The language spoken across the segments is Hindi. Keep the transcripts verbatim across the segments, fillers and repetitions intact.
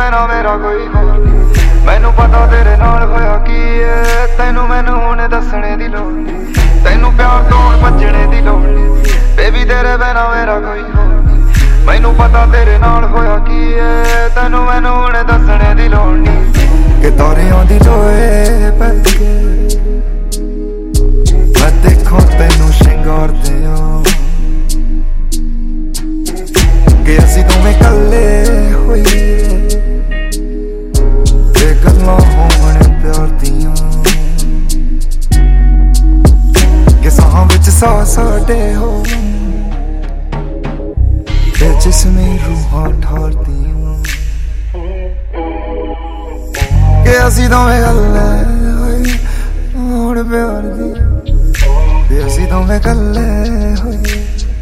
बिना मेरा कोई होर नहीं। मैनू पता तेरे नाल होया की है, तैनू मैनू हुण दसणे दी लोड़ नहीं। तैनू प्यार तोड़ भजने दी लोड़ नहीं, बेबी तेरे बिना मेरा कोई होर नहीं। मैनू पता तेरे नाल होया की है, तैनू मैनू हुण दसणे दी लोड़ नहीं। कि तारियां दी लोए पै के मैं देखो तैनू शिंगार दियां, कि असीं दोवें कल्ले होईए ते गल्लां होण प्यार दियां। कि साहां विच साह साडे हो ते जिसमें रूहां ठरदियां। कि असीं दोवें कल्ले होईए होण प्यार दियां, कि असीं दोवें कल्ले होईए।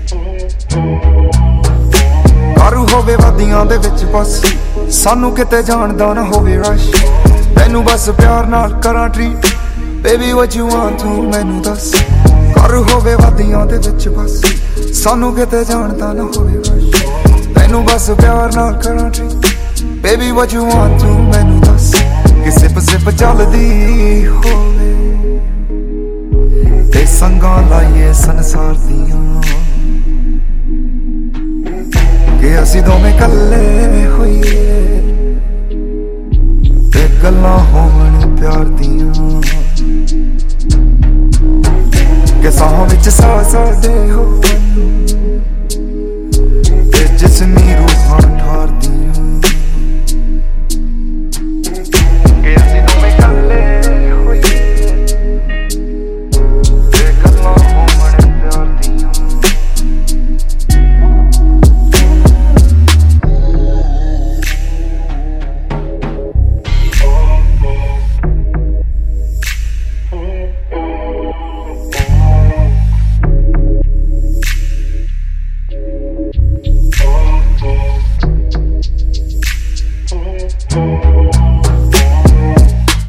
कारू होवे वादियां दे विच बस, सानू किते जाण दा ना होवे रश। तैनू बस प्यार नाल करां treat, baby what you want to मैनू दस। कारू होवे वादियां दे विच बस, सानू किते जाण दा ना होवे रश। तैनू बस प्यार नाल करां treat, baby what you want to मैनू दस। कि सिप सिप चलदी होवे ते संगां लाइए संसार दियां, कि असीं दोवें कल्ले होईए ते गल्लां होण प्यार दियां। कि साहां विच साह साडे हो